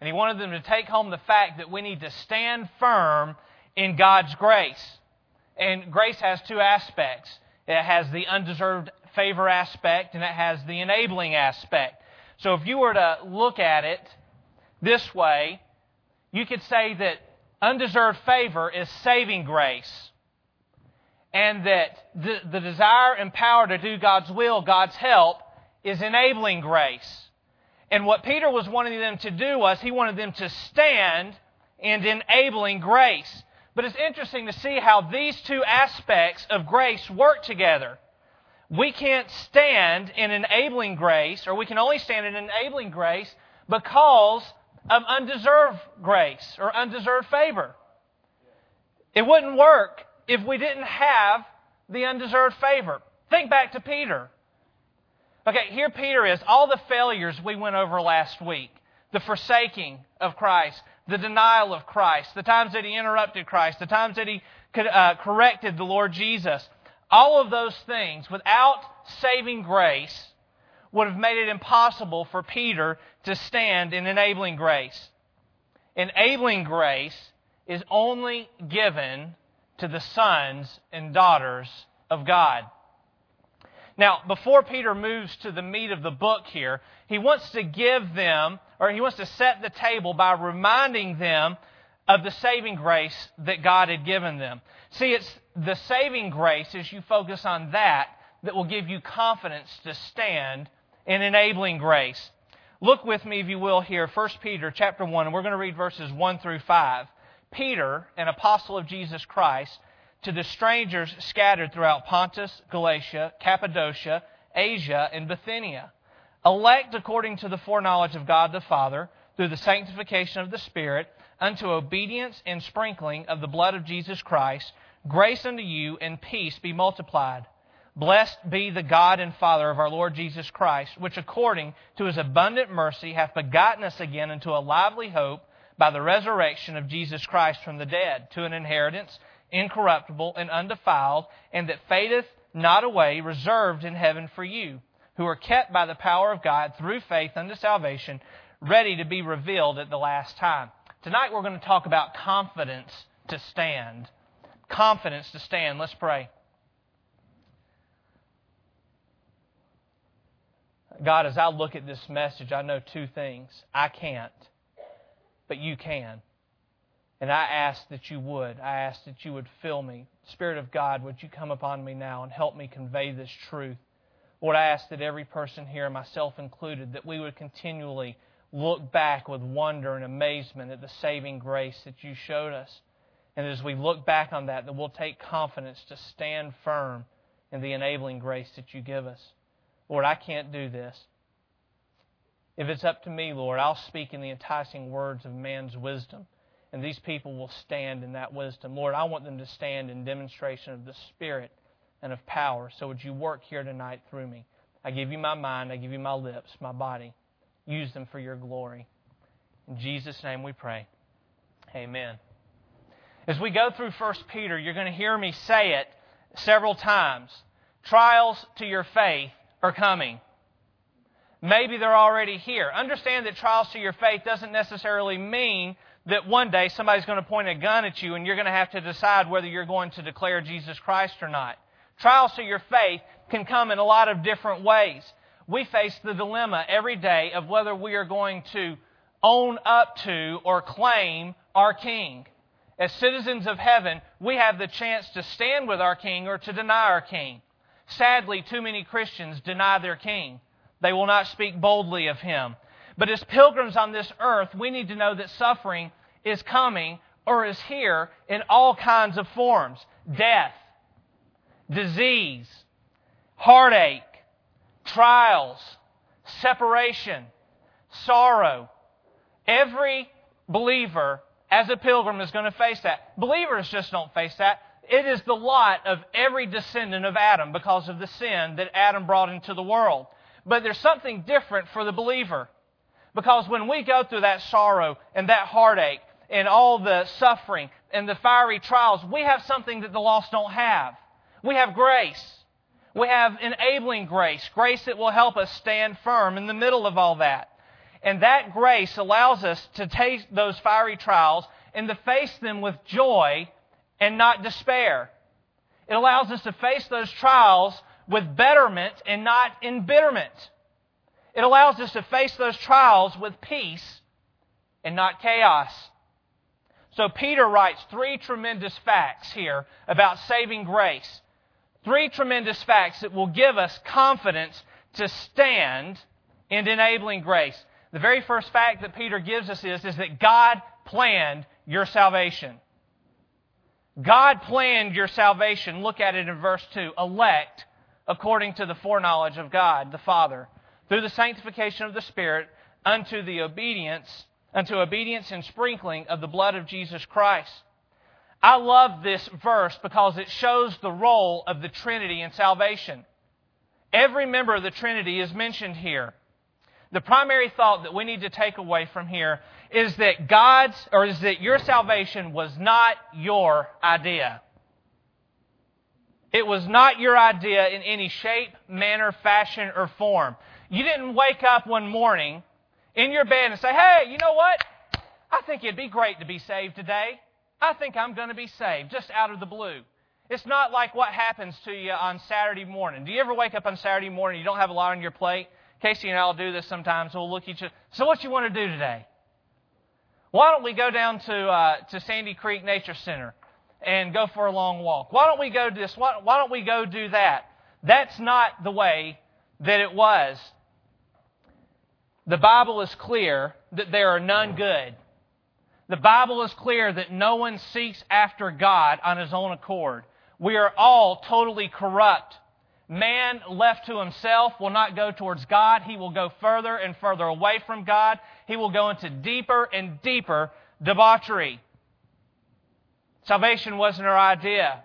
And He wanted them to take home the fact that we need to stand firm in God's grace. And grace has two aspects. It has the undeserved favor aspect, and it has the enabling aspect. So if you were to look at it this way, you could say that undeserved favor is saving grace. And that the desire and power to do God's will, God's help, is enabling grace. And what Peter was wanting them to do was he wanted them to stand in enabling grace. But it's interesting to see how these two aspects of grace work together. We can't stand in enabling grace, or we can only stand in enabling grace because of undeserved grace or undeserved favor. It wouldn't work if we didn't have the undeserved favor. Think back to Peter. Okay, here Peter is. All the failures we went over last week. The forsaking of Christ. The denial of Christ. The times that He interrupted Christ. The times that He corrected the Lord Jesus. All of those things, without saving grace, would have made it impossible for Peter to stand in enabling grace. Enabling grace is only given to the sons and daughters of God. Now, before Peter moves to the meat of the book here, he wants to give them, or he wants to set the table by reminding them of the saving grace that God had given them. See, it's the saving grace, as you focus on that will give you confidence to stand in enabling grace. Look with me, if you will, here, 1 Peter chapter 1, and we're going to read verses 1 through 5. Peter, an apostle of Jesus Christ, to the strangers scattered throughout Pontus, Galatia, Cappadocia, Asia, and Bithynia, elect according to the foreknowledge of God the Father, through the sanctification of the Spirit, unto obedience and sprinkling of the blood of Jesus Christ, grace unto you and peace be multiplied. Blessed be the God and Father of our Lord Jesus Christ, which according to His abundant mercy hath begotten us again unto a lively hope by the resurrection of Jesus Christ from the dead, to an inheritance incorruptible and undefiled, and that fadeth not away, reserved in heaven for you, who are kept by the power of God through faith unto salvation, ready to be revealed at the last time. Tonight we're going to talk about confidence to stand. Confidence to stand. Let's pray. God, as I look at this message, I know two things. I can't, but You can. And I ask that You would. I ask that You would fill me. Spirit of God, would You come upon me now and help me convey this truth? Lord, I ask that every person here, myself included, that we would continually look back with wonder and amazement at the saving grace that You showed us. And as we look back on that we'll take confidence to stand firm in the enabling grace that You give us. Lord, I can't do this. If it's up to me, Lord, I'll speak in the enticing words of man's wisdom. And these people will stand in that wisdom. Lord, I want them to stand in demonstration of the Spirit and of power. So would You work here tonight through me? I give You my mind. I give You my lips, my body. Use them for Your glory. In Jesus' name we pray. Amen. As we go through 1 Peter, you're going to hear me say it several times. Trials to your faith are coming. Maybe they're already here. Understand that trials to your faith doesn't necessarily mean that one day somebody's going to point a gun at you and you're going to have to decide whether you're going to declare Jesus Christ or not. Trials to your faith can come in a lot of different ways. We face the dilemma every day of whether we are going to own up to or claim our King. As citizens of heaven, we have the chance to stand with our King or to deny our King. Sadly, too many Christians deny their King. They will not speak boldly of Him. But as pilgrims on this earth, we need to know that suffering is coming or is here in all kinds of forms. Death, disease, heartache, trials, separation, sorrow. Every believer as a pilgrim is going to face that. Believers just don't face that. It is the lot of every descendant of Adam because of the sin that Adam brought into the world. But there's something different for the believer. Because when we go through that sorrow and that heartache and all the suffering and the fiery trials, we have something that the lost don't have. We have grace. We have enabling grace. Grace that will help us stand firm in the middle of all that. And that grace allows us to take those fiery trials and to face them with joy and not despair. It allows us to face those trials with betterment and not embitterment. It allows us to face those trials with peace and not chaos. So Peter writes 3 tremendous facts here about saving grace. 3 tremendous facts that will give us confidence to stand in enabling grace. The very first fact that Peter gives us is that God planned your salvation. God planned your salvation. Look at it in verse 2. Elect according to the foreknowledge of God the Father, through the sanctification of the Spirit, unto obedience and sprinkling of the blood of Jesus Christ. I love this verse because it shows the role of the Trinity in salvation. Every member of the Trinity is mentioned here. The primary thought that we need to take away from here is that your salvation was not your idea. It was not your idea in any shape, manner, fashion, or form. You didn't wake up one morning in your bed and say, hey, you know what? I think it'd be great to be saved today. I think I'm going to be saved, just out of the blue. It's not like what happens to you on Saturday morning. Do you ever wake up on Saturday morning, you don't have a lot on your plate? Casey and I will do this sometimes. We'll look at each other. So what you want to do today? Why don't we go down to Sandy Creek Nature Center and go for a long walk? Why don't we go do this? Why don't we go do that? That's not the way that it was. The Bible is clear that there are none good. The Bible is clear that no one seeks after God on his own accord. We are all totally corrupt. Man left to himself will not go towards God. He will go further and further away from God. He will go into deeper and deeper debauchery. Salvation wasn't our idea.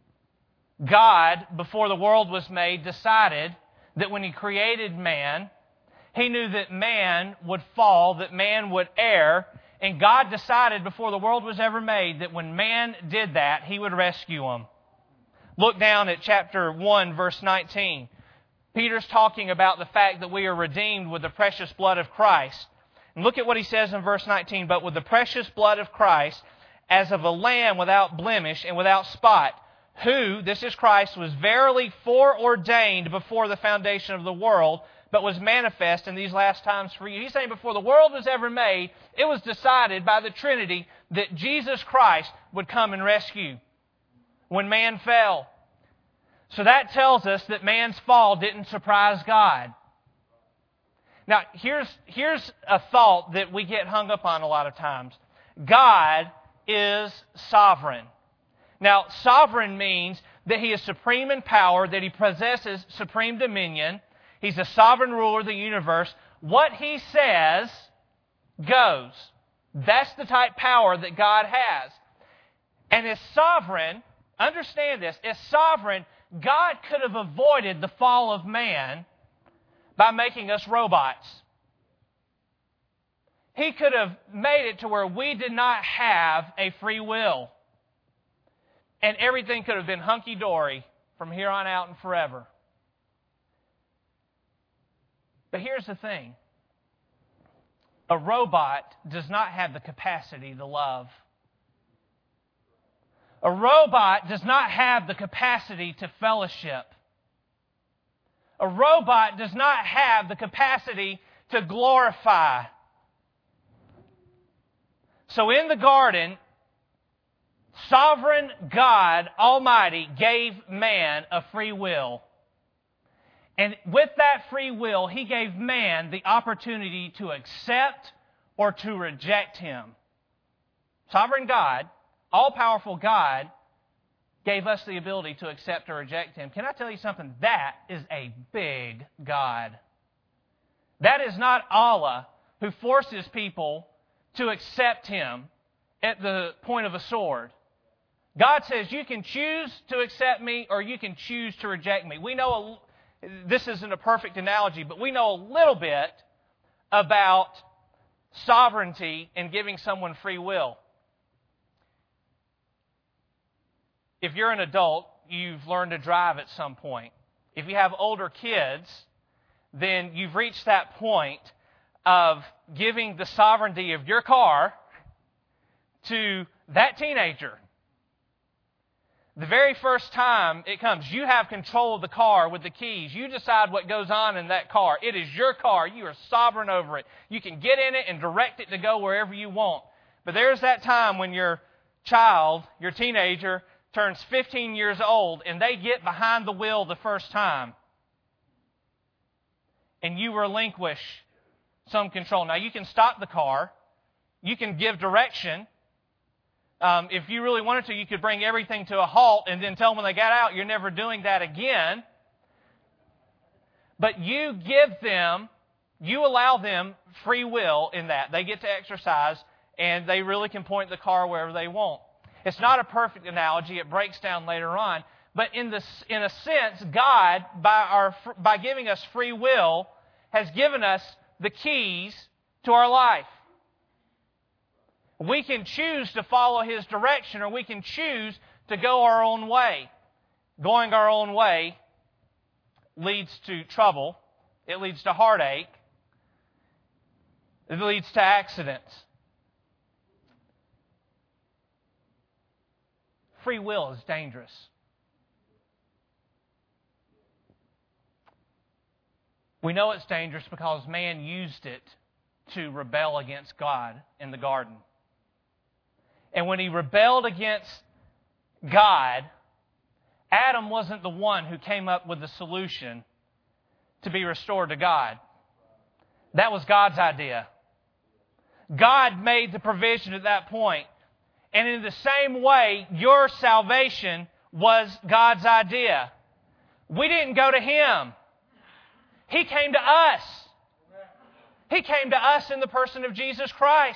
God, before the world was made, decided that when He created man, He knew that man would fall, that man would err, and God decided before the world was ever made that when man did that, He would rescue him. Look down at chapter 1, verse 19. Peter's talking about the fact that we are redeemed with the precious blood of Christ. And look at what he says in verse 19. But with the precious blood of Christ, as of a lamb without blemish and without spot, who, this is Christ, was verily foreordained before the foundation of the world, but was manifest in these last times for you. He's saying before the world was ever made, it was decided by the Trinity that Jesus Christ would come and rescue when man fell. So that tells us that man's fall didn't surprise God. Now, here's a thought that we get hung up on a lot of times. God is sovereign. Now, sovereign means that He is supreme in power, that He possesses supreme dominion. He's the sovereign ruler of the universe. What He says goes. That's the type of power that God has. And as sovereign, understand this, as sovereign, God could have avoided the fall of man by making us robots. He could have made it to where we did not have a free will. And everything could have been hunky-dory from here on out and forever. But here's the thing. A robot does not have the capacity to love. A robot does not have the capacity to fellowship. A robot does not have the capacity to glorify. So in the garden, sovereign God Almighty gave man a free will. And with that free will, He gave man the opportunity to accept or to reject Him. Sovereign God, all-powerful God, gave us the ability to accept or reject Him. Can I tell you something? That is a big God. That is not Allah who forces people to accept Him at the point of a sword. God says you can choose to accept me or you can choose to reject me. We know, this isn't a perfect analogy, but we know a little bit about sovereignty and giving someone free will. If you're an adult, you've learned to drive at some point. If you have older kids, then you've reached that point of giving the sovereignty of your car to that teenager. The very first time it comes, you have control of the car with the keys. You decide what goes on in that car. It is your car. You are sovereign over it. You can get in it and direct it to go wherever you want. But there's that time when your child, your teenager, turns 15 years old and they get behind the wheel the first time. And you relinquish some control. Now, you can stop the car. You can give direction. If you really wanted to, you could bring everything to a halt and then tell them when they got out, you're never doing that again. But you allow them free will in that. They get to exercise, and they really can point the car wherever they want. It's not a perfect analogy. It breaks down later on. But in a sense, God, by giving us free will, has given us the keys to our life. We can choose to follow His direction, or we can choose to go our own way. Going our own way leads to trouble. It leads to heartache. It leads to accidents. Free will is dangerous. We know it's dangerous because man used it to rebel against God in the garden. And when he rebelled against God, Adam wasn't the one who came up with the solution to be restored to God. That was God's idea. God made the provision at that point. And in the same way, your salvation was God's idea. We didn't go to Him. He came to us. He came to us in the person of Jesus Christ.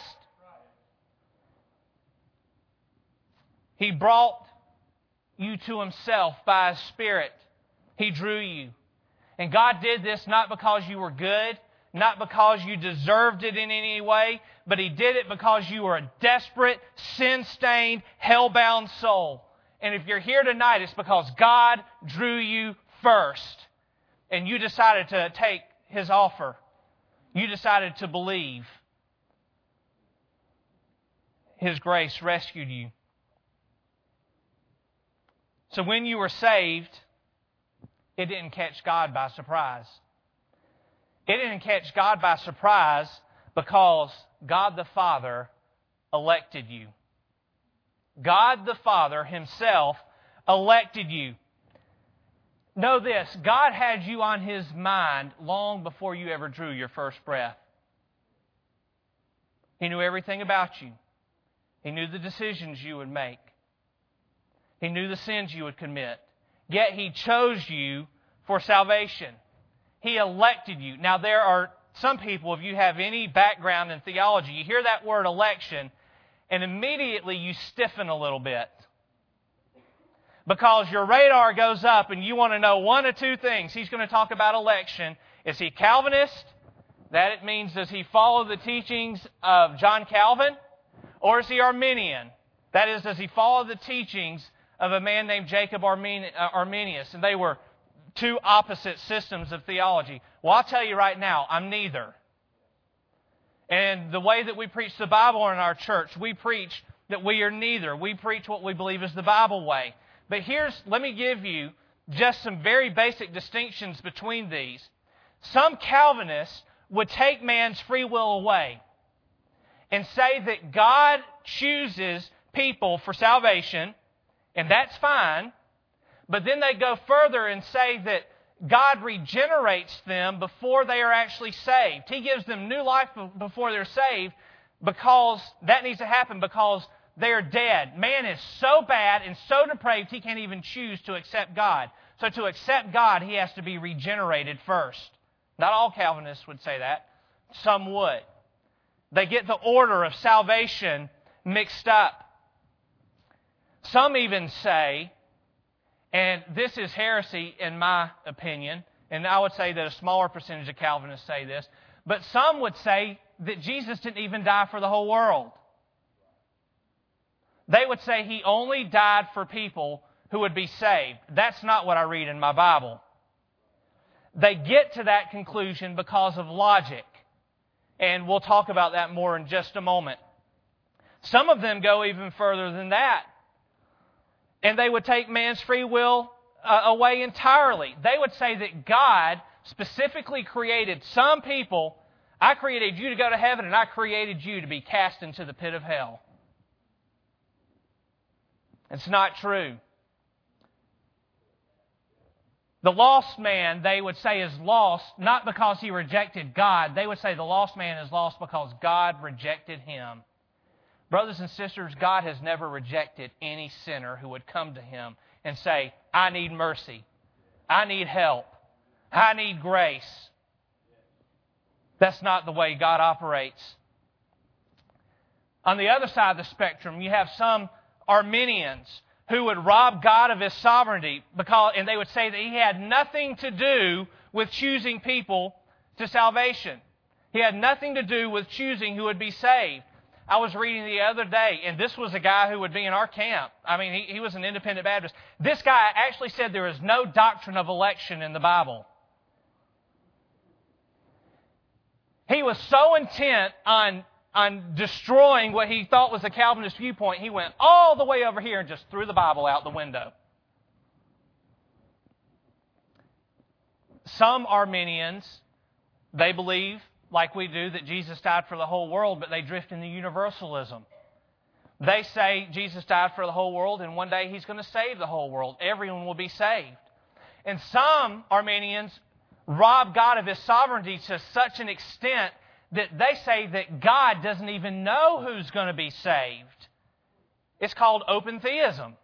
He brought you to Himself by His Spirit. He drew you. And God did this not because you were good, not because you deserved it in any way, but He did it because you were a desperate, sin-stained, hell-bound soul. And if you're here tonight, it's because God drew you first. And you decided to take His offer. You decided to believe. His grace rescued you. So when you were saved, it didn't catch God by surprise. It didn't catch God by surprise because God the Father elected you. God the Father Himself elected you. Know this, God had you on His mind long before you ever drew your first breath. He knew everything about you. He knew the decisions you would make. He knew the sins you would commit. Yet He chose you for salvation. He elected you. Now there are some people, if you have any background in theology, you hear that word election and immediately you stiffen a little bit. Because your radar goes up and you want to know one of two things. He's going to talk about election. Is he Calvinist? That it means, does he follow the teachings of John Calvin? Or is he Arminian? That is, does he follow the teachings of a man named Jacob Arminius? And they were two opposite systems of theology. Well, I'll tell you right now, I'm neither. And the way that we preach the Bible in our church, we preach that we are neither. We preach what we believe is the Bible way. But let me give you just some very basic distinctions between these. Some Calvinists would take man's free will away and say that God chooses people for salvation, and that's fine. But then they go further and say that God regenerates them before they are actually saved. He gives them new life before they're saved because that needs to happen because they're dead. Man is so bad and so depraved he can't even choose to accept God. So to accept God, he has to be regenerated first. Not all Calvinists would say that. Some would. They get the order of salvation mixed up. Some even say, and this is heresy in my opinion, and I would say that a smaller percentage of Calvinists say this, but some would say that Jesus didn't even die for the whole world. They would say He only died for people who would be saved. That's not what I read in my Bible. They get to that conclusion because of logic. And we'll talk about that more in just a moment. Some of them go even further than that. And they would take man's free will away entirely. They would say that God specifically created some people. I created you to go to heaven, and I created you to be cast into the pit of hell. It's not true. The lost man, they would say, is lost not because he rejected God. They would say the lost man is lost because God rejected him. Brothers and sisters, God has never rejected any sinner who would come to Him and say, I need mercy. I need help. I need grace. That's not the way God operates. On the other side of the spectrum, you have some Arminians who would rob God of His sovereignty and they would say that He had nothing to do with choosing people to salvation. He had nothing to do with choosing who would be saved. I was reading the other day, and this was a guy who would be in our camp. I mean, he was an independent Baptist. This guy actually said there is no doctrine of election in the Bible. He was so intent on destroying what he thought was a Calvinist viewpoint, he went all the way over here and just threw the Bible out the window. Some Arminians, they believe, like we do, that Jesus died for the whole world, but they drift into universalism. They say Jesus died for the whole world, and one day He's going to save the whole world. Everyone will be saved. And some Arminians rob God of His sovereignty to such an extent that they say that God doesn't even know who's going to be saved. It's called open theism.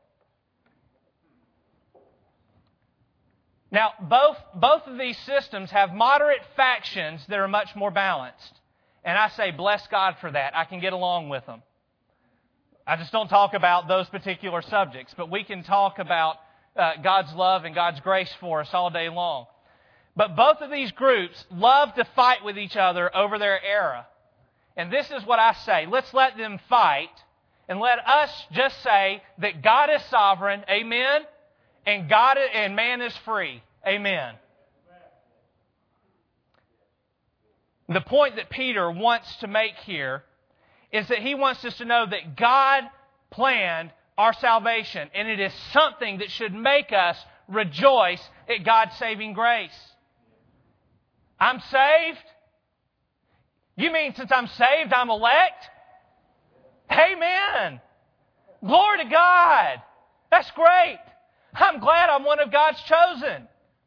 Now, both of these systems have moderate factions that are much more balanced. And I say, bless God for that. I can get along with them. I just don't talk about those particular subjects, but we can talk about God's love and God's grace for us all day long. But both of these groups love to fight with each other over their era. And this is what I say. Let's let them fight, and let us just say that God is sovereign, amen, and man is free, amen. The point that Peter wants to make here is that he wants us to know that God planned our salvation, and it is something that should make us rejoice at God's saving grace. I'm saved? You mean since I'm saved, I'm elect? Amen. Glory to God. That's great. I'm glad I'm one of God's chosen.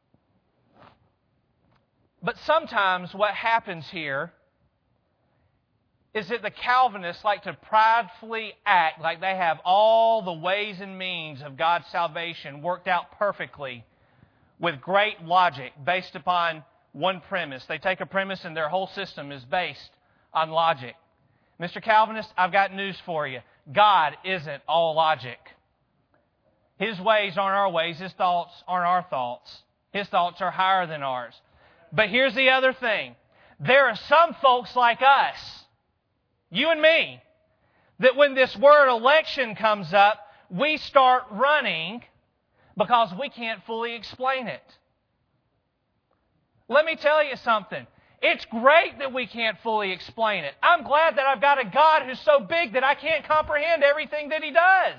But sometimes what happens here is that the Calvinists like to pridefully act like they have all the ways and means of God's salvation worked out perfectly with great logic based upon one premise. They take a premise and their whole system is based on logic. Mr. Calvinist, I've got news for you. God isn't all logic. His ways aren't our ways. His thoughts aren't our thoughts. His thoughts are higher than ours. But here's the other thing. There are some folks like us, you and me, that when this word election comes up, we start running because we can't fully explain it. Let me tell you something. It's great that we can't fully explain it. I'm glad that I've got a God who's so big that I can't comprehend everything that He does.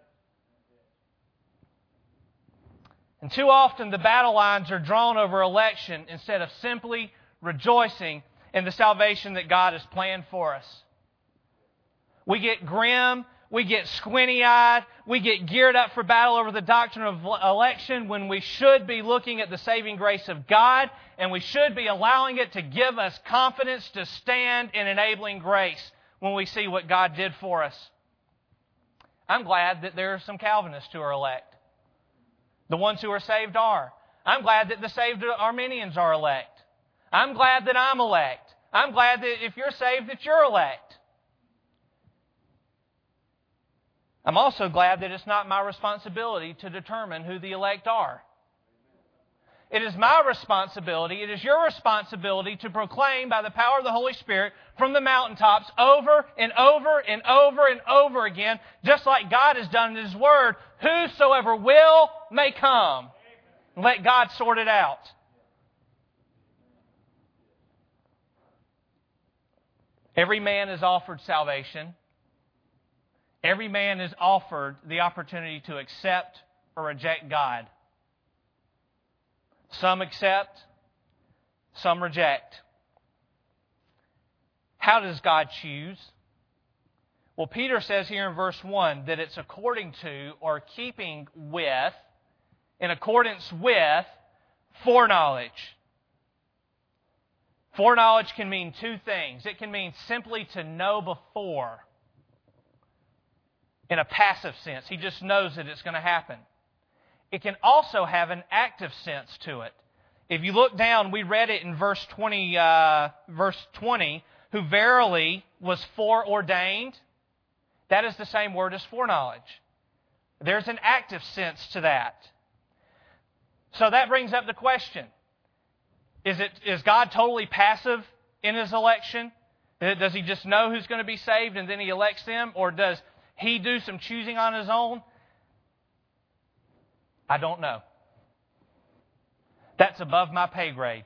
And too often the battle lines are drawn over election instead of simply rejoicing in the salvation that God has planned for us. We get grim, we get squinty-eyed, we get geared up for battle over the doctrine of election when we should be looking at the saving grace of God, and we should be allowing it to give us confidence to stand in enabling grace when we see what God did for us. I'm glad that there are some Calvinists who are elect. The ones who are saved are. I'm glad that the saved Arminians are elect. I'm glad that I'm elect. I'm glad that if you're saved, that you're elect. I'm also glad that it's not my responsibility to determine who the elect are. It is my responsibility, it is your responsibility to proclaim by the power of the Holy Spirit from the mountaintops over and over and over and over again, just like God has done in His Word, whosoever will may come. And let God sort it out. Every man is offered salvation. Every man is offered the opportunity to accept or reject God. Some accept, some reject. How does God choose? Well, Peter says here in verse 1 that it's according to or keeping with, in accordance with, foreknowledge. Foreknowledge can mean two things. It can mean simply to know before, in a passive sense. He just knows that it's going to happen. It can also have an active sense to it. If you look down, we read it in verse 20, who verily was foreordained. That is the same word as foreknowledge. There's an active sense to that. So that brings up the question. Is God totally passive in His election? Does He just know who's going to be saved and then He elects them? Or does He do some choosing on His own? I don't know. That's above my pay grade.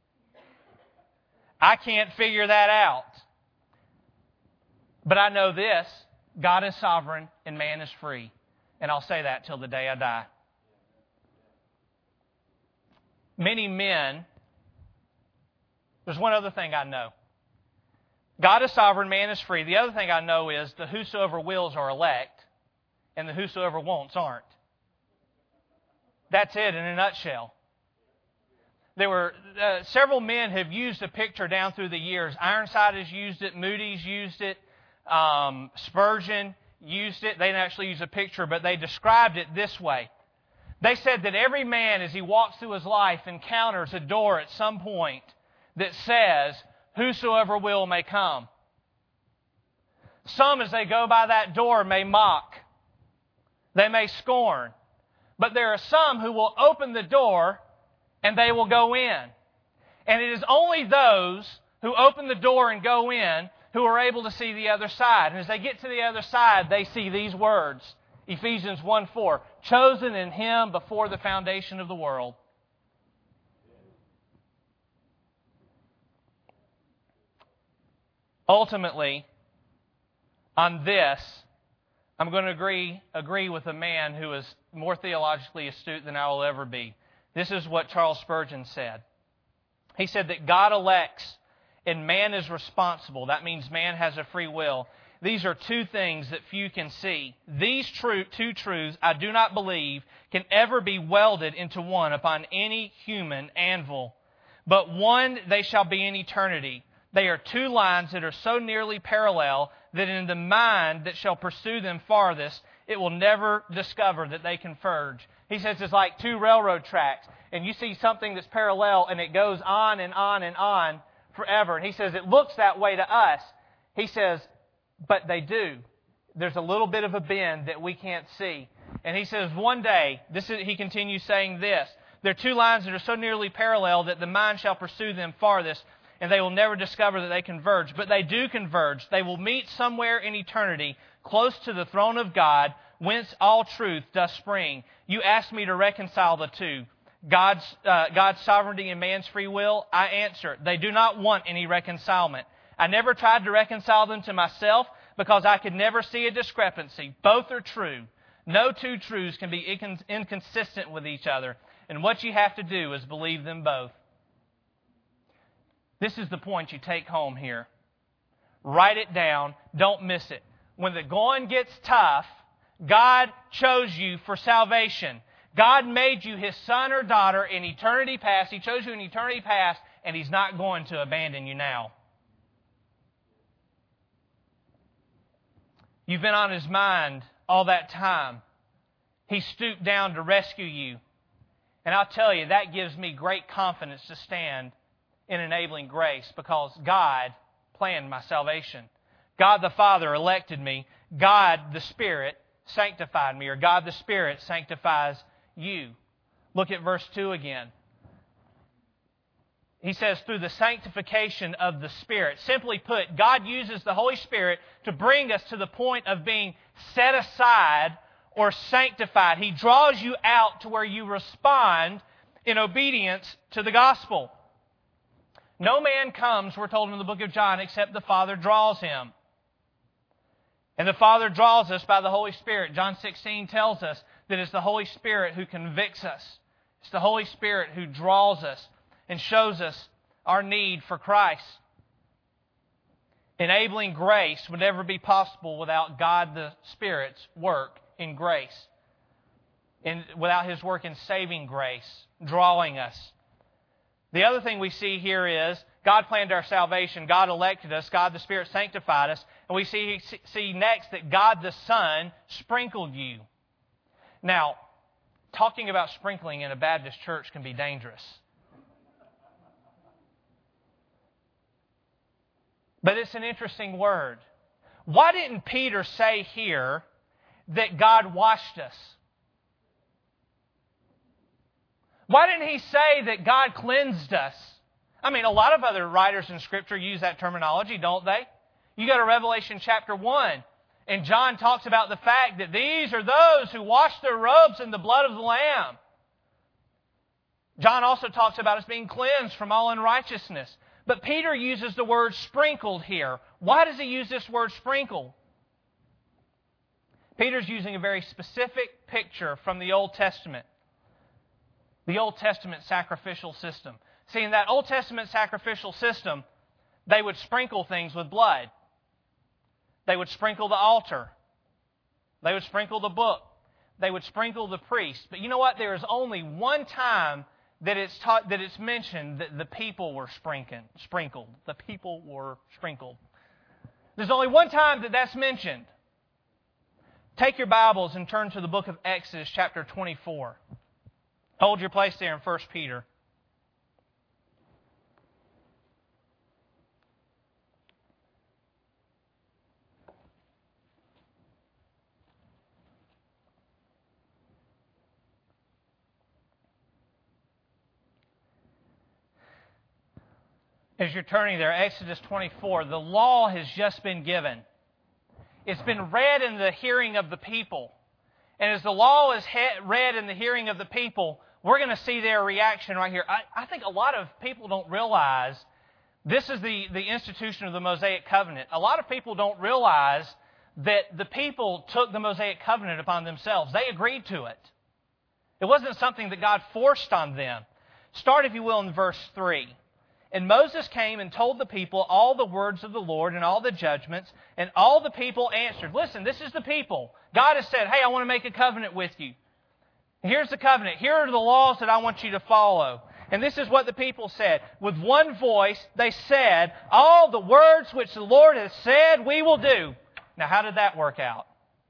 I can't figure that out. But I know this, God is sovereign and man is free. And I'll say that till the day I die. Many men, there's one other thing I know. God is sovereign, man is free. The other thing I know is the whosoever wills are elect, and the whosoever won'ts aren't. That's it in a nutshell. There were several men have used a picture down through the years. Ironside has used it. Moody's used it. Spurgeon used it. They didn't actually use a picture, but they described it this way. They said that every man, as he walks through his life, encounters a door at some point that says, whosoever will may come. Some, as they go by that door, may mock. They may scorn. But there are some who will open the door and they will go in. And it is only those who open the door and go in who are able to see the other side. And as they get to the other side, they see these words. Ephesians 1:4, chosen in Him before the foundation of the world. Ultimately, on this, I'm going to agree with a man who is more theologically astute than I will ever be. This is what Charles Spurgeon said. He said that God elects and man is responsible. That means man has a free will. These are two things that few can see. These two truths, I do not believe, can ever be welded into one upon any human anvil. But one they shall be in eternity. They are two lines that are so nearly parallel that in the mind that shall pursue them farthest, it will never discover that they converge. He says it's like two railroad tracks, and you see something that's parallel, and it goes on and on and on forever. And he says it looks that way to us. He says, but they do. There's a little bit of a bend that we can't see. And he says one day, he continues saying this, there are two lines that are so nearly parallel that the mind shall pursue them farthest, and they will never discover that they converge. But they do converge. They will meet somewhere in eternity, close to the throne of God, whence all truth does spring. You ask me to reconcile the two, God's sovereignty and man's free will. I answer, they do not want any reconcilement. I never tried to reconcile them to myself because I could never see a discrepancy. Both are true. No two truths can be inconsistent with each other. And what you have to do is believe them both. This is the point you take home here. Write it down. Don't miss it. When the going gets tough, God chose you for salvation. God made you His son or daughter in eternity past. He chose you in eternity past, and He's not going to abandon you now. You've been on His mind all that time. He stooped down to rescue you. And I'll tell you, that gives me great confidence to stand in enabling grace because God planned my salvation. God the Father elected me. God the Spirit sanctified me, or God the Spirit sanctifies you. Look at verse 2 again. He says, through the sanctification of the Spirit. Simply put, God uses the Holy Spirit to bring us to the point of being set aside or sanctified. He draws you out to where you respond in obedience to the gospel. No man comes, we're told in the book of John, except the Father draws him. And the Father draws us by the Holy Spirit. John 16 tells us that it's the Holy Spirit who convicts us. It's the Holy Spirit who draws us and shows us our need for Christ. Enabling grace would never be possible without God the Spirit's work in grace. And without His work in saving grace, drawing us. The other thing we see here is God planned our salvation. God elected us. God the Spirit sanctified us. And we see next that God the Son sprinkled you. Now, talking about sprinkling in a Baptist church can be dangerous. But it's an interesting word. Why didn't Peter say here that God washed us? Why didn't he say that God cleansed us? I mean, a lot of other writers in Scripture use that terminology, don't they? You go to Revelation chapter 1, and John talks about the fact that these are those who wash their robes in the blood of the Lamb. John also talks about us being cleansed from all unrighteousness. But Peter uses the word sprinkled here. Why does he use this word sprinkle? Peter's using a very specific picture from the Old Testament. The Old Testament sacrificial system. See, in that Old Testament sacrificial system, they would sprinkle things with blood. They would sprinkle the altar. They would sprinkle the book. They would sprinkle the priest. But you know what? There is only one time that it's mentioned that the people were sprinkled. The people were sprinkled. There's only one time that that's mentioned. Take your Bibles and turn to the book of Exodus, chapter 24. Hold your place there in 1 Peter. As you're turning there, Exodus 24, the law has just been given. It's been read in the hearing of the people. And as the law is read in the hearing of the people, we're going to see their reaction right here. I think a lot of people don't realize this is the institution of the Mosaic Covenant. A lot of people don't realize that the people took the Mosaic Covenant upon themselves. They agreed to it. It wasn't something that God forced on them. Start, if you will, in verse 3. And Moses came and told the people all the words of the Lord and all the judgments, and all the people answered. Listen, this is the people. God has said, hey, I want to make a covenant with you. Here's the covenant. Here are the laws that I want you to follow. And this is what the people said. With one voice, they said, all the words which the Lord has said, we will do. Now, how did that work out?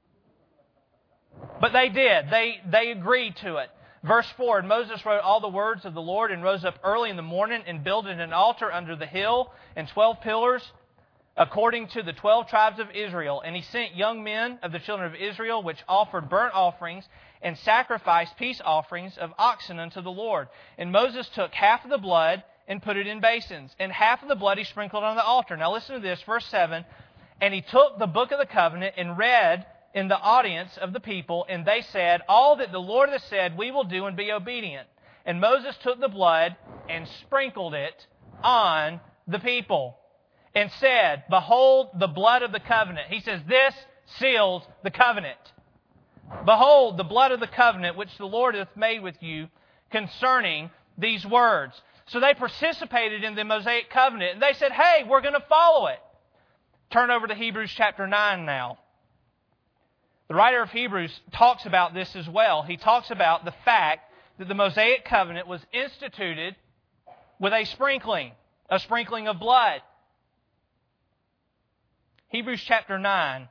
But they did. They agreed to it. Verse 4, and Moses wrote all the words of the Lord and rose up early in the morning and builded an altar under the hill and 12 pillars according to the 12 tribes of Israel. And he sent young men of the children of Israel which offered burnt offerings and sacrificed peace offerings of oxen unto the Lord. And Moses took half of the blood and put it in basins, and half of the blood he sprinkled on the altar. Now listen to this, verse 7. And he took the book of the covenant and read in the audience of the people, and they said, all that the Lord has said we will do and be obedient. And Moses took the blood and sprinkled it on the people and said, behold the blood of the covenant. He says, this seals the covenant. Behold the blood of the covenant which the Lord hath made with you concerning these words. So they participated in the Mosaic covenant, and they said, hey, we're going to follow it. Turn over to Hebrews chapter 9 now. The writer of Hebrews talks about this as well. He talks about the fact that the Mosaic covenant was instituted with a sprinkling of blood. Hebrews chapter 9.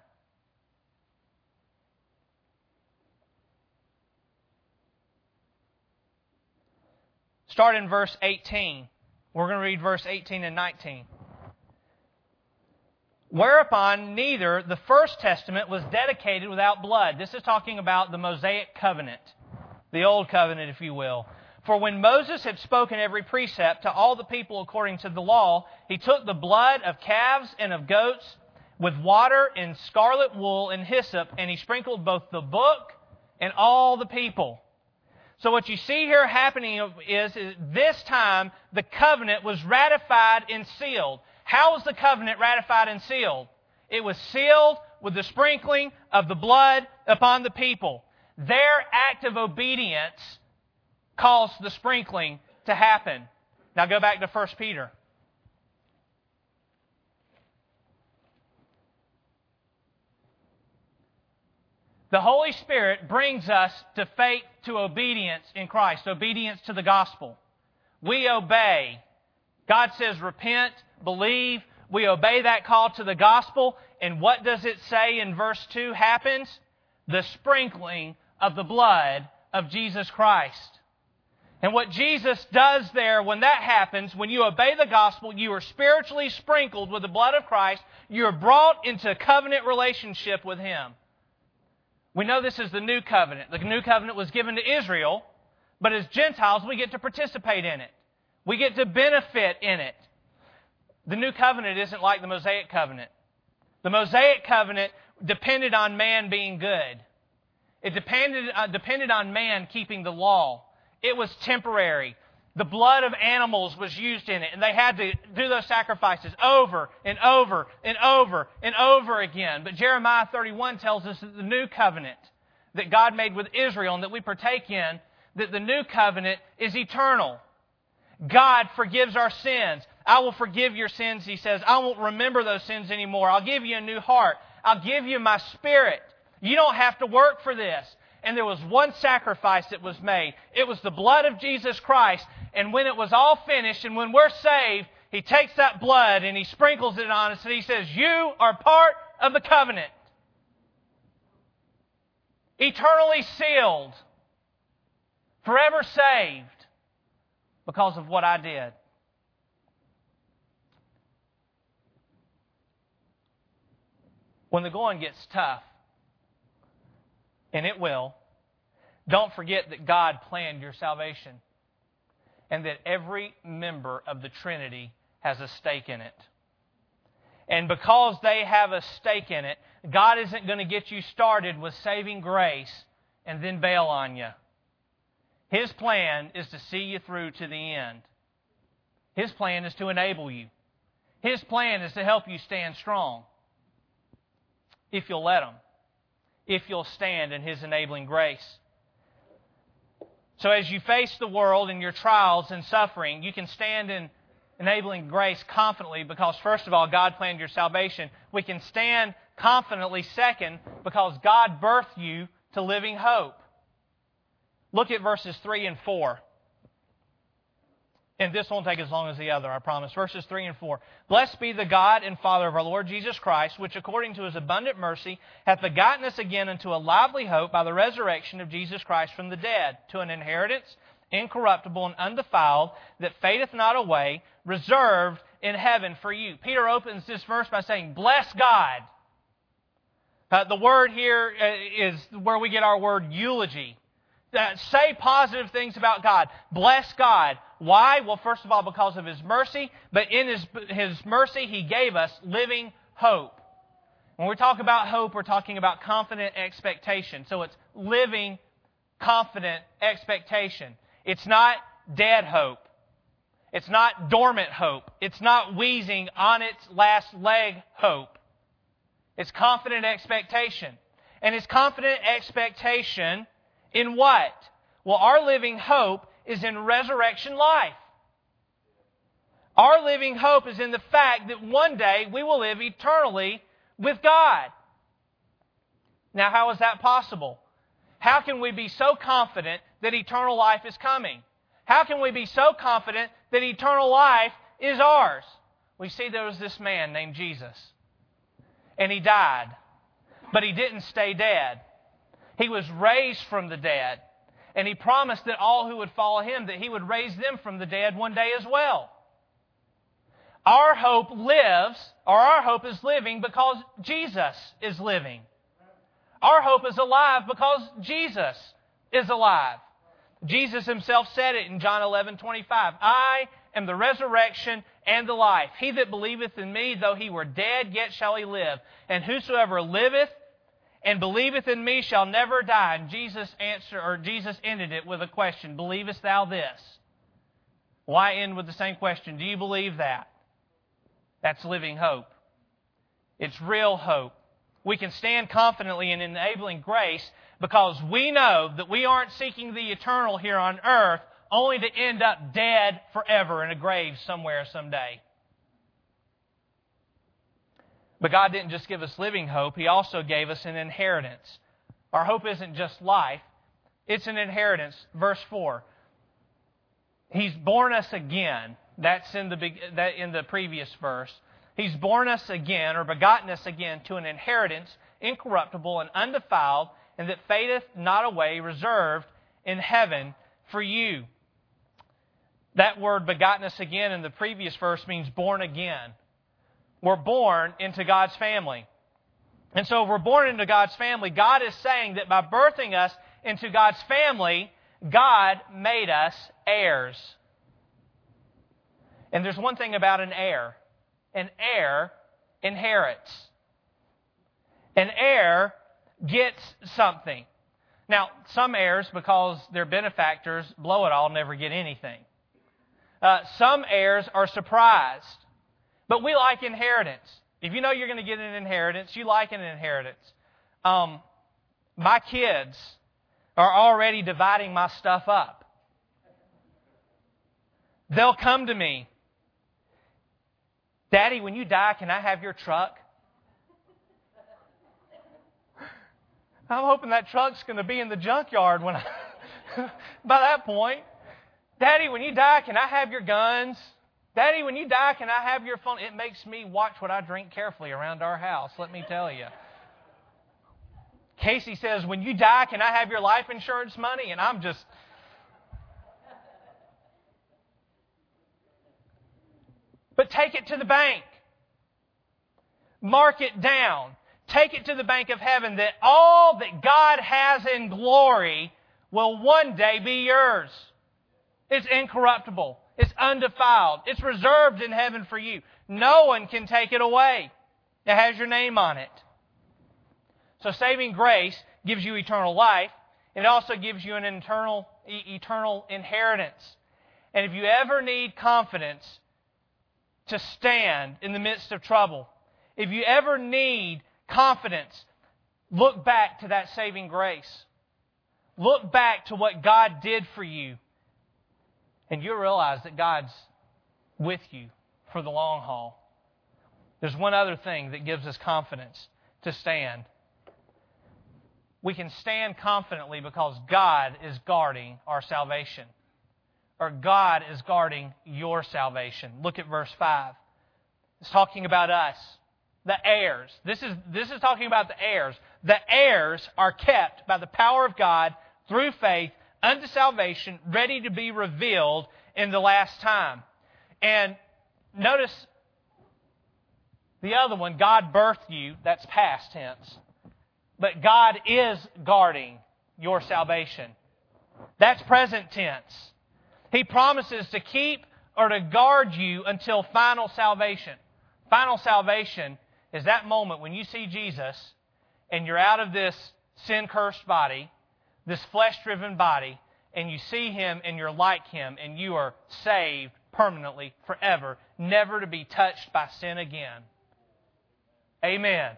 Start in verse 18. We're going to read verse 18 and 19. Whereupon neither the first testament was dedicated without blood. This is talking about the Mosaic covenant, the old covenant, if you will. For when Moses had spoken every precept to all the people according to the law, he took the blood of calves and of goats with water and scarlet wool and hyssop, and he sprinkled both the book and all the people. So what you see here happening is this time the covenant was ratified and sealed. How was the covenant ratified and sealed? It was sealed with the sprinkling of the blood upon the people. Their act of obedience caused the sprinkling to happen. Now go back to 1 Peter. The Holy Spirit brings us to faith, to obedience in Christ, obedience to the gospel. We obey. God says repent, believe. We obey that call to the gospel. And what does it say in verse 2 happens? The sprinkling of the blood of Jesus Christ. And what Jesus does there, when that happens, when you obey the gospel, you are spiritually sprinkled with the blood of Christ. You are brought into a covenant relationship with Him. We know this is the new covenant. The new covenant was given to Israel, but as Gentiles, we get to participate in it. We get to benefit in it. The new covenant isn't like the Mosaic covenant. The Mosaic covenant depended on man being good. It depended on man keeping the law. It was temporary. The blood of animals was used in it, and they had to do those sacrifices over and over and over and over again. But Jeremiah 31 tells us that the new covenant that God made with Israel and that we partake in, that the new covenant is eternal. God forgives our sins. I will forgive your sins, He says. I won't remember those sins anymore. I'll give you a new heart. I'll give you my Spirit. You don't have to work for this. And there was one sacrifice that was made. It was the blood of Jesus Christ. And when it was all finished, and when we're saved, He takes that blood and He sprinkles it on us, and He says, you are part of the covenant. Eternally sealed. Forever saved. Because of what I did. When the going gets tough, and it will, don't forget that God planned your salvation and that every member of the Trinity has a stake in it. And because they have a stake in it, God isn't going to get you started with saving grace and then bail on you. His plan is to see you through to the end. His plan is to enable you. His plan is to help you stand strong. If you'll let Him. If you'll stand in His enabling grace. So as you face the world and your trials and suffering, you can stand in enabling grace confidently because, first of all, God planned your salvation. We can stand confidently, second, because God birthed you to living hope. Look at verses 3 and 4. And this won't take as long as the other, I promise. Verses 3 and 4. Blessed be the God and Father of our Lord Jesus Christ, which according to His abundant mercy hath begotten us again unto a lively hope by the resurrection of Jesus Christ from the dead, to an inheritance incorruptible and undefiled, that fadeth not away, reserved in heaven for you. Peter opens this verse by saying, bless God. The word here is where we get our word eulogy. Say positive things about God. Bless God. Why? Well, first of all, because of His mercy. But in His mercy, He gave us living hope. When we talk about hope, we're talking about confident expectation. So it's living, confident expectation. It's not dead hope. It's not dormant hope. It's not wheezing on its last leg hope. It's confident expectation. And it's confident expectation in what? Well, our living hope is in resurrection life. Our living hope is in the fact that one day we will live eternally with God. Now, how is that possible? How can we be so confident that eternal life is coming? How can we be so confident that eternal life is ours? We see there was this man named Jesus. And He died. But He didn't stay dead. He was raised from the dead. And He promised that all who would follow Him, that He would raise them from the dead one day as well. Our hope lives, or our hope is living because Jesus is living. Our hope is alive because Jesus is alive. Jesus Himself said it in John 11:25. I am the resurrection and the life. He that believeth in me, though he were dead, yet shall he live. And whosoever liveth and believeth in me shall never die. And Jesus ended it with a question, believest thou this? Why end with the same question? Do you believe that? That's living hope. It's real hope. We can stand confidently in enabling grace because we know that we aren't seeking the eternal here on earth only to end up dead forever in a grave somewhere someday. But God didn't just give us living hope. He also gave us an inheritance. Our hope isn't just life. It's an inheritance. Verse 4. He's born us again. That's in the previous verse. He's born us again, or begotten us again, to an inheritance, incorruptible and undefiled, and that fadeth not away, reserved in heaven for you. That word begotten us again in the previous verse means born again. We're born into God's family. And so if we're born into God's family, God is saying that by birthing us into God's family, God made us heirs. And there's one thing about an heir. An heir inherits. An heir gets something. Now, some heirs, because they're benefactors, blow it all, never get anything. Some heirs are surprised. But we like inheritance. If you know you're going to get an inheritance, you like an inheritance. My kids are already dividing my stuff up. They'll come to me, Daddy, when you die, can I have your truck? I'm hoping that truck's going to be in the junkyard when by that point. Daddy, when you die, can I have your guns? Daddy, when you die, can I have your phone? It makes me watch what I drink carefully around our house, let me tell you. Casey says, when you die, can I have your life insurance money? And I'm just... But take it to the bank. Mark it down. Take it to the bank of heaven that all that God has in glory will one day be yours. It's incorruptible. It's undefiled. It's reserved in heaven for you. No one can take it away. It has your name on it. So saving grace gives you eternal life. It also gives you an eternal inheritance. And if you ever need confidence to stand in the midst of trouble, if you ever need confidence, look back to that saving grace. Look back to what God did for you. And you'll realize that God's with you for the long haul. There's one other thing that gives us confidence to stand. We can stand confidently because God is guarding our salvation. Or God is guarding your salvation. Look at verse 5. It's talking about us, the heirs. This is talking about the heirs. The heirs are kept by the power of God through faith unto salvation, ready to be revealed in the last time. And notice the other one, God birthed you, that's past tense. But God is guarding your salvation. That's present tense. He promises to keep or to guard you until final salvation. Final salvation is that moment when you see Jesus and you're out of this sin-cursed body, this flesh-driven body, and you see Him and you're like Him and you are saved permanently, forever, never to be touched by sin again. Amen.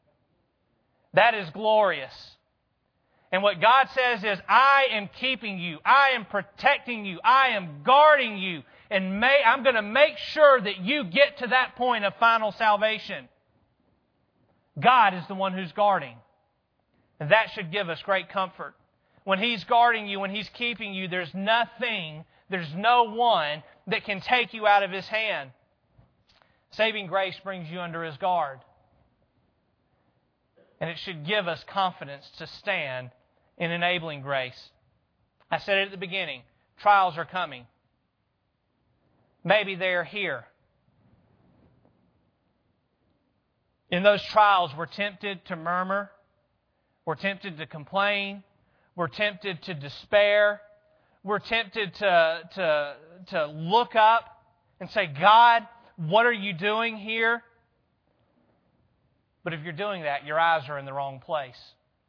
That is glorious. And what God says is, I am keeping you. I am protecting you. I am guarding you. And I'm going to make sure that you get to that point of final salvation. God is the one who's guarding. And that should give us great comfort. When He's guarding you, when He's keeping you, there's no one that can take you out of His hand. Saving grace brings you under His guard. And it should give us confidence to stand in enabling grace. I said it at the beginning, trials are coming. Maybe they're here. In those trials, we're tempted to murmur. We're tempted to complain. We're tempted to despair. We're tempted to look up and say, God, what are you doing here? But if you're doing that, your eyes are in the wrong place.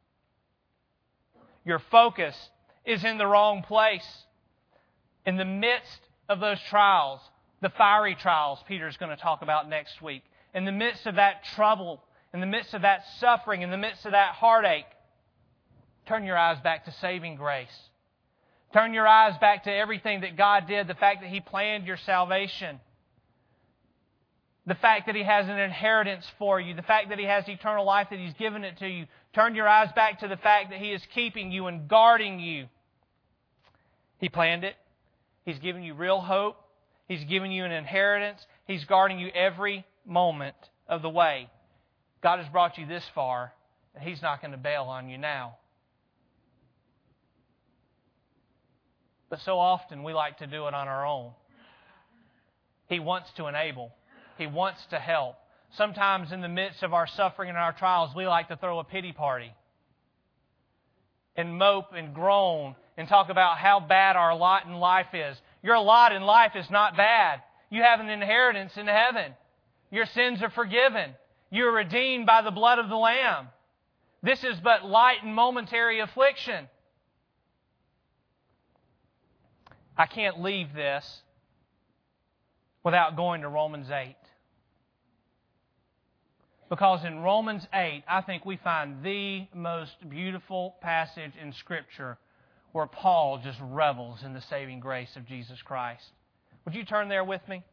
Your focus is in the wrong place. In the midst of those trials, the fiery trials Peter's going to talk about next week, in the midst of that trouble, in the midst of that suffering, in the midst of that heartache, turn your eyes back to saving grace. Turn your eyes back to everything that God did, the fact that He planned your salvation, the fact that He has an inheritance for you, the fact that He has eternal life, that He's given it to you. Turn your eyes back to the fact that He is keeping you and guarding you. He planned it. He's given you real hope. He's given you an inheritance. He's guarding you every moment of the way. God has brought you this far, and He's not going to bail on you now. But so often we like to do it on our own. He wants to enable. He wants to help. Sometimes in the midst of our suffering and our trials, we like to throw a pity party and mope and groan and talk about how bad our lot in life is. Your lot in life is not bad. You have an inheritance in heaven. Your sins are forgiven. You are redeemed by the blood of the Lamb. This is but light and momentary affliction. I can't leave this without going to Romans 8. Because in Romans 8, I think we find the most beautiful passage in Scripture where Paul just revels in the saving grace of Jesus Christ. Would you turn there with me?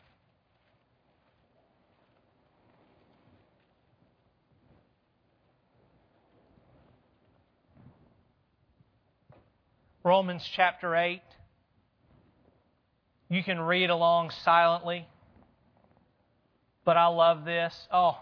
Romans chapter 8. You can read along silently. But I love this.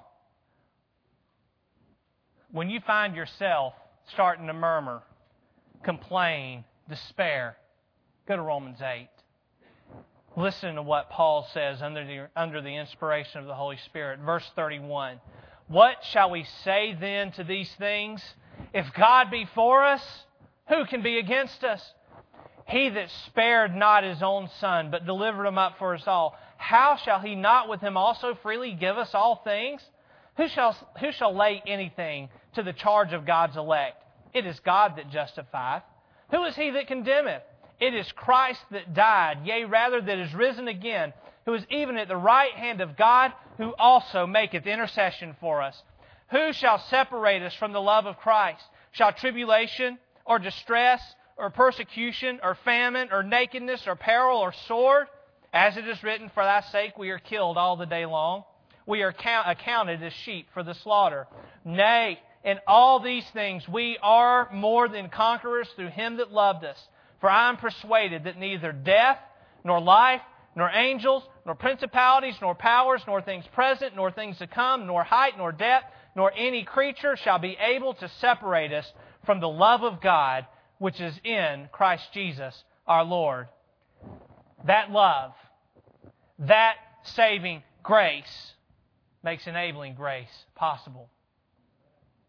When you find yourself starting to murmur, complain, despair, go to Romans 8. Listen to what Paul says under the inspiration of the Holy Spirit. Verse 31. What shall we say then to these things? If God be for us, who can be against us? He that spared not His own Son, but delivered Him up for us all, how shall He not with Him also freely give us all things? Who shall lay anything to the charge of God's elect? It is God that justifieth. Who is he that condemneth? It is Christ that died, yea, rather that is risen again, who is even at the right hand of God, who also maketh intercession for us. Who shall separate us from the love of Christ? Shall tribulation, or distress, or persecution, or famine, or nakedness, or peril, or sword? As it is written, for thy sake we are killed all the day long. We are accounted as sheep for the slaughter. Nay, in all these things we are more than conquerors through Him that loved us. For I am persuaded that neither death, nor life, nor angels, nor principalities, nor powers, nor things present, nor things to come, nor height, nor depth, nor any creature shall be able to separate us from the love of God, which is in Christ Jesus our Lord. That love, that saving grace, makes enabling grace possible.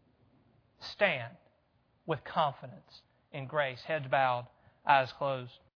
Stand with confidence in grace. Heads bowed, eyes closed.